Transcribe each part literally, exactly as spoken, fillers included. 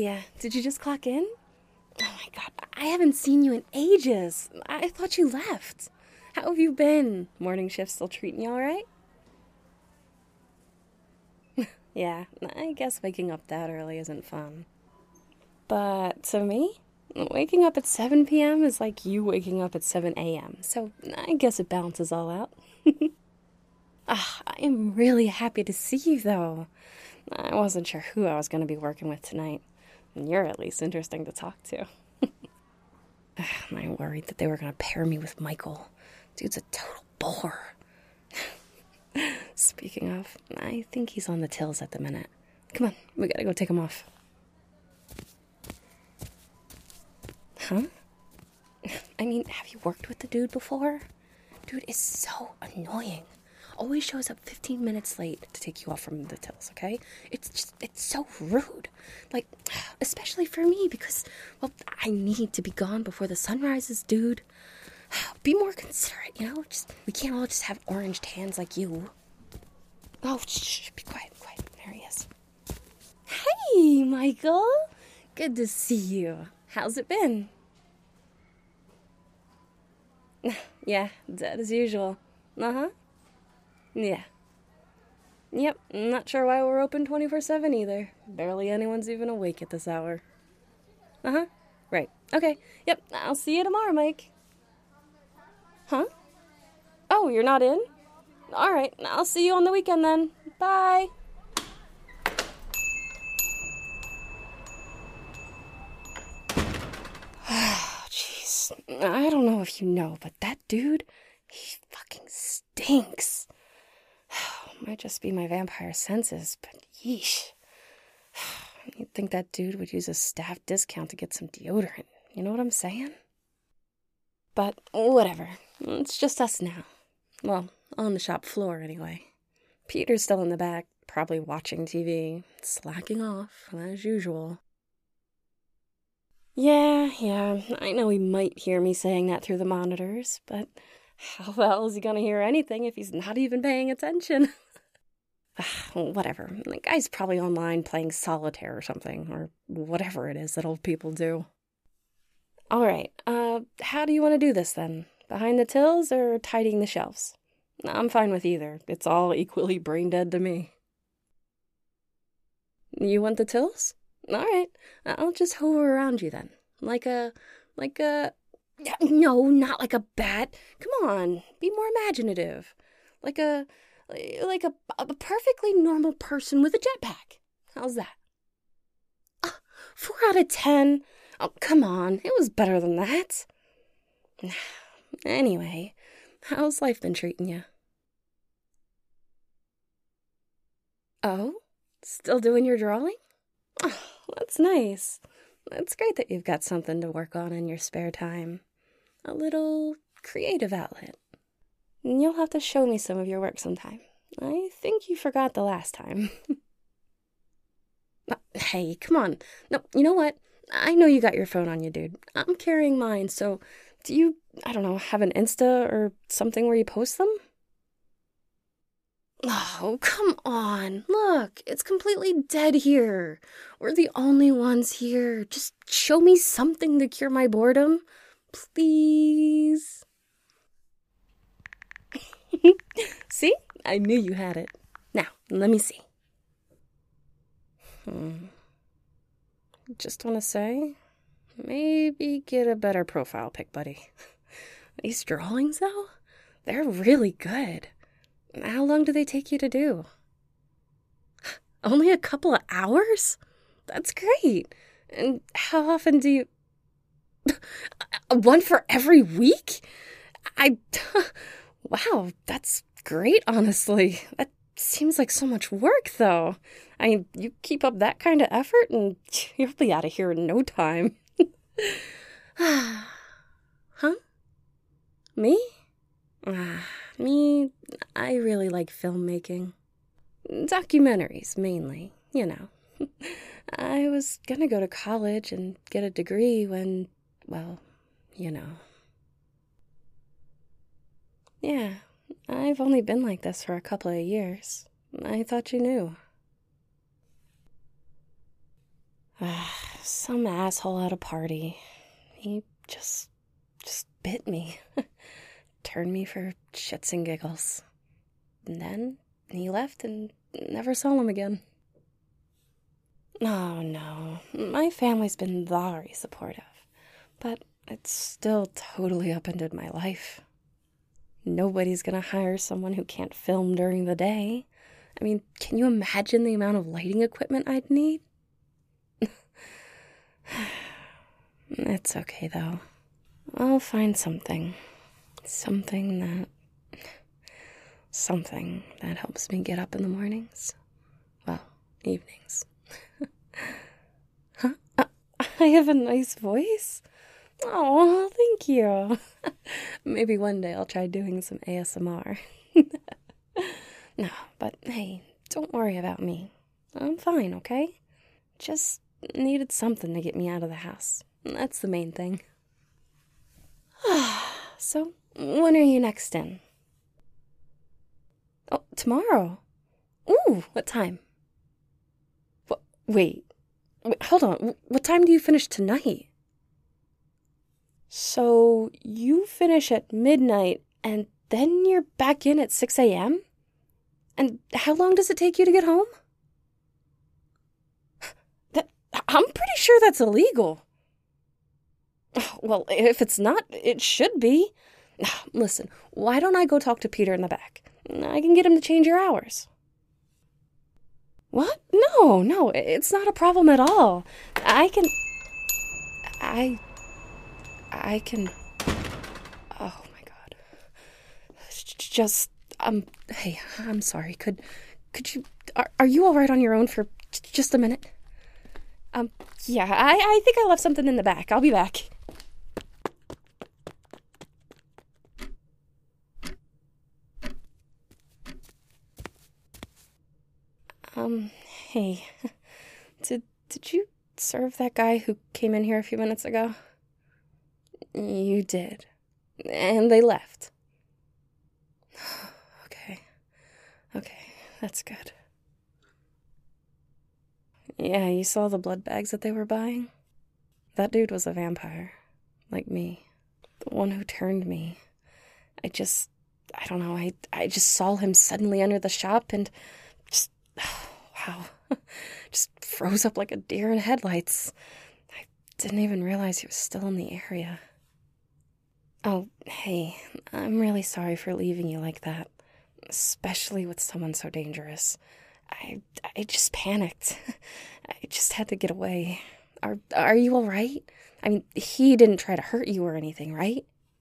yeah. Did you just clock in? Oh my god, I haven't seen you in ages. I thought you left. How have you been? Morning shift still treating you alright? Yeah, I guess waking up that early isn't fun. But, so me? Waking up at seven p.m. is like you waking up at seven a.m., so I guess it balances all out. Ah, I am really happy to see you, though. I wasn't sure who I was going to be working with tonight. And you're at least interesting to talk to. I worried that they were going to pair me with Michael. Dude's a total bore. Speaking of, I think he's on the tills at the minute. Come on, we gotta go take him off. Huh? I mean, have you worked with the dude before? Dude is so annoying. Always shows up fifteen minutes late to take you off from the tills, okay? It's just, it's so rude. Like, especially for me, because, well, I need to be gone before the sun rises, dude. Be more considerate, you know? Just, we can't all just have orange hands like you. Oh, shh, be quiet, be quiet. There he is. Hey, Michael. Good to see you. How's it been? Yeah, dead as usual. Uh-huh. Yeah. Yep, not sure why we're open twenty-four seven either. Barely anyone's even awake at this hour. Uh-huh. Right. Okay. Yep, I'll see you tomorrow, Mike. Huh? Oh, you're not in? All right, I'll see you on the weekend then. Bye. Jeez, I don't know if you know, but that dude, he fucking stinks. Might just be my vampire senses, but yeesh. You'd think that dude would use a staff discount to get some deodorant. You know what I'm saying? But whatever. It's just us now. Well, on the shop floor anyway. Peter's still in the back, probably watching T V, slacking off, as usual. Yeah, yeah, I know he might hear me saying that through the monitors, but how the hell is he gonna hear anything if he's not even paying attention? Whatever. The guy's probably online playing solitaire or something, or whatever it is that old people do. Alright, uh, how do you want to do this then? Behind the tills or tidying the shelves? I'm fine with either. It's all equally brain dead to me. You want the tills? Alright, I'll just hover around you then. Like a, like a, no, not like a bat. Come on, be more imaginative. Like a, like a, a perfectly normal person with a jetpack. How's that? Uh, four out of ten. Oh, come on, it was better than that. Anyway, how's life been treating you? Oh? Still doing your drawing? Oh, that's nice. It's great that you've got something to work on in your spare time. A little creative outlet. You'll have to show me some of your work sometime. I think you forgot the last time. Hey, come on. No, you know what? I know you got your phone on you, dude. I'm carrying mine, so do you, I don't know, have an Insta or something where you post them? Oh, come on. Look, it's completely dead here. We're the only ones here. Just show me something to cure my boredom. Please. See? I knew you had it. Now, let me see. Hmm. Just want to say, maybe get a better profile pic, buddy. These drawings, though, they're really good. How long do they take you to do? Only a couple of hours? That's great. And how often do you... One for every week? I... Wow, that's great, honestly. That seems like so much work, though. I mean, you keep up that kind of effort and you'll be out of here in no time. Huh? Me? Ah, me, I really like filmmaking. Documentaries, mainly, you know. I was gonna go to college and get a degree when, well, you know. Yeah, I've only been like this for a couple of years. I thought you knew. Some asshole at a party. He just, just bit me. Turned me for shits and giggles. And then he left and never saw him again. Oh no, my family's been very supportive, but it's still totally upended my life. Nobody's gonna hire someone who can't film during the day. I mean, can you imagine the amount of lighting equipment I'd need? It's okay, though. I'll find something. Something that... Something that helps me get up in the mornings. Well, evenings. Huh? Uh, I have a nice voice? Oh, thank you. Maybe one day I'll try doing some A S M R. No, but hey, don't worry about me. I'm fine, okay? Just needed something to get me out of the house. That's the main thing. So, when are you next in? Oh, tomorrow? Ooh, what time? What, wait, wait, hold on. What time do you finish tonight? So, you finish at midnight, and then you're back in at six a.m.? And how long does it take you to get home? That, I'm pretty sure that's illegal. Well, if it's not, it should be. Listen, why don't I go talk to Peter in the back? I can get him to change your hours. What? No, no, it's not a problem at all. I can... I... I can... Oh, my God. Just... Um, hey, I'm sorry. Could... Could you... Are, are you all right on your own for just a minute? Um, yeah, I, I think I left something in the back. I'll be back. Um, hey, did, did you serve that guy who came in here a few minutes ago? You did. And they left. Okay. Okay, that's good. Yeah, you saw the blood bags that they were buying? That dude was a vampire. Like me. The one who turned me. I just... I don't know, I, I just saw him suddenly enter the shop and just... Wow. Just froze up like a deer in headlights. I didn't even realize he was still in the area. Oh, hey, I'm really sorry for leaving you like that. Especially with someone so dangerous. I, I just panicked. I just had to get away. Are, are you all right? I mean, he didn't try to hurt you or anything, right?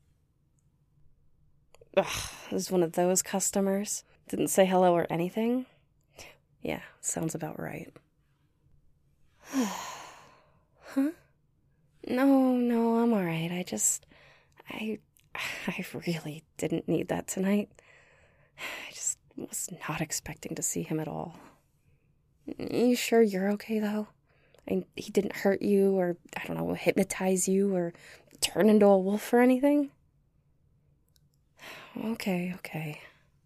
Ugh, was one of those customers. Didn't say hello or anything? Yeah, sounds about right. Huh? No, no, I'm all right. I just... I... I really didn't need that tonight. I just was not expecting to see him at all. You sure you're okay, though? I mean, he didn't hurt you or, I don't know, hypnotize you or turn into a wolf or anything? Okay, okay.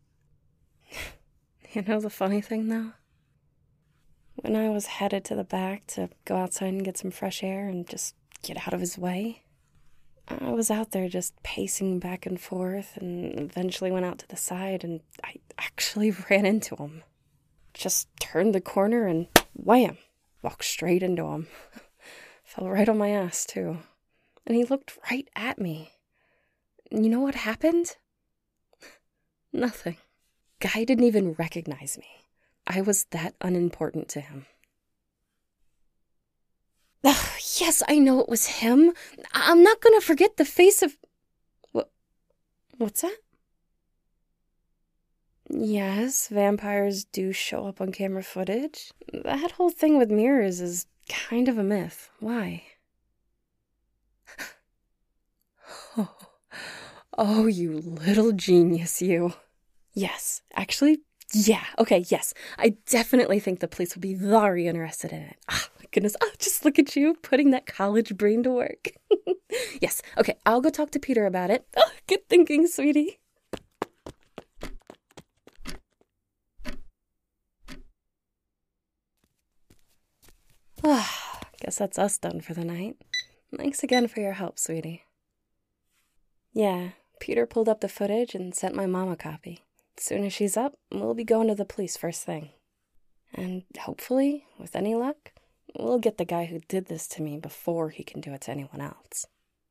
You know the funny thing, though? When I was headed to the back to go outside and get some fresh air and just get out of his way, I was out there just pacing back and forth and eventually went out to the side and I actually ran into him. Just turned the corner and wham! Walked straight into him. Fell right on my ass, too. And he looked right at me. And you know what happened? Nothing. Guy didn't even recognize me. I was that unimportant to him. Ugh, yes, I know it was him. I'm not gonna forget the face of... What? What's that? Yes, vampires do show up on camera footage. That whole thing with mirrors is kind of a myth. Why? Oh, oh, you little genius, you. Yes, actually, yeah, okay, yes. I definitely think the police would be very interested in it. Oh, my goodness, oh, just look at you, putting that college brain to work. Yes, okay, I'll go talk to Peter about it. Oh, good thinking, sweetie. guess that's us done for the night. Thanks again for your help, sweetie. Yeah, Peter pulled up the footage and sent my mom a copy. As soon as she's up, we'll be going to the police first thing. And hopefully, with any luck, we'll get the guy who did this to me before he can do it to anyone else.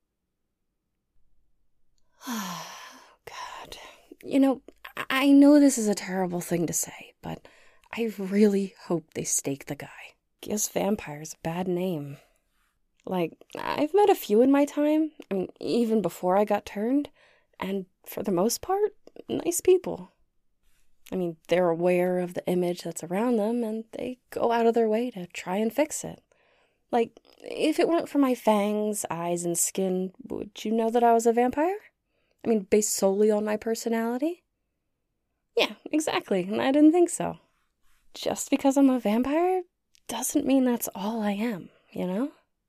Oh, God. You know, I know this is a terrible thing to say, but I really hope they stake the guy. Gives vampires a bad name. Like, I've met a few in my time, I mean, even before I got turned, and for the most part, nice people. I mean, they're aware of the image that's around them, and they go out of their way to try and fix it. Like, if it weren't for my fangs, eyes, and skin, would you know that I was a vampire? I mean, based solely on my personality? Yeah, exactly, and I didn't think so. Just because I'm a vampire doesn't mean that's all I am, you know?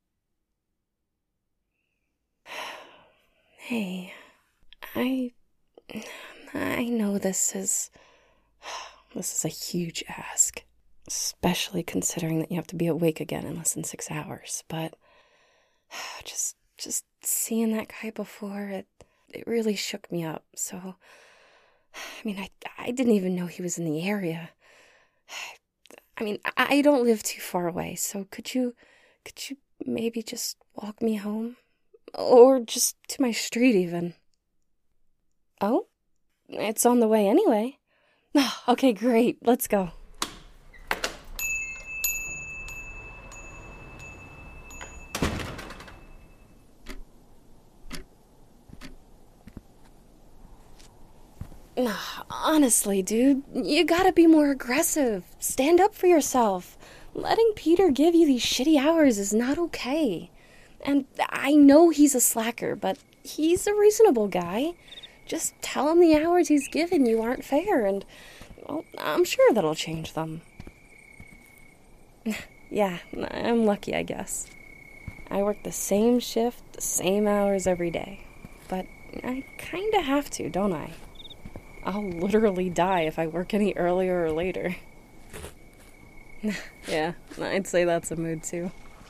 Hey, I... I know this is... This is a huge ask, especially considering that you have to be awake again in less than six hours, but just just seeing that guy before, it, it really shook me up, so... I mean, I, I didn't even know he was in the area. I mean, I don't live too far away, so could you, could you maybe just walk me home? Or just to my street, even. Oh? It's on the way anyway. Okay, great. Let's go. Honestly, dude, you gotta be more aggressive. Stand up for yourself. Letting Peter give you these shitty hours is not okay. And I know he's a slacker, but he's a reasonable guy. Just tell him the hours he's given you aren't fair, and, well, I'm sure that'll change them. Yeah, I'm lucky, I guess. I work the same shift, the same hours every day. But I kinda have to, don't I? I'll literally die if I work any earlier or later. Yeah, I'd say that's a mood, too.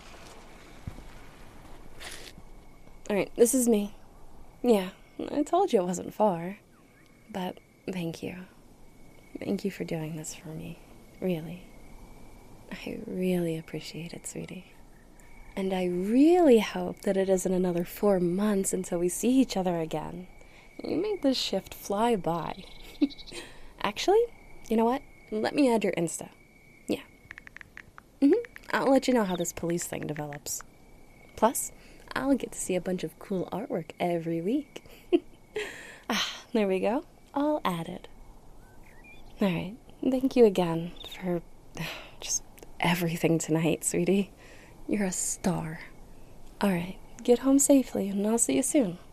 Alright, this is me. Yeah, I told you it wasn't far. But thank you. Thank you for doing this for me. Really. I really appreciate it, sweetie. And I really hope that it isn't another four months until we see each other again. You made this shift fly by. Actually, you know what? Let me add your Insta. Yeah. Mm-hmm. I'll let you know how this police thing develops. Plus, I'll get to see a bunch of cool artwork every week. Ah, there we go. All added. Alright, thank you again for just everything tonight, sweetie. You're a star. Alright, get home safely and I'll see you soon.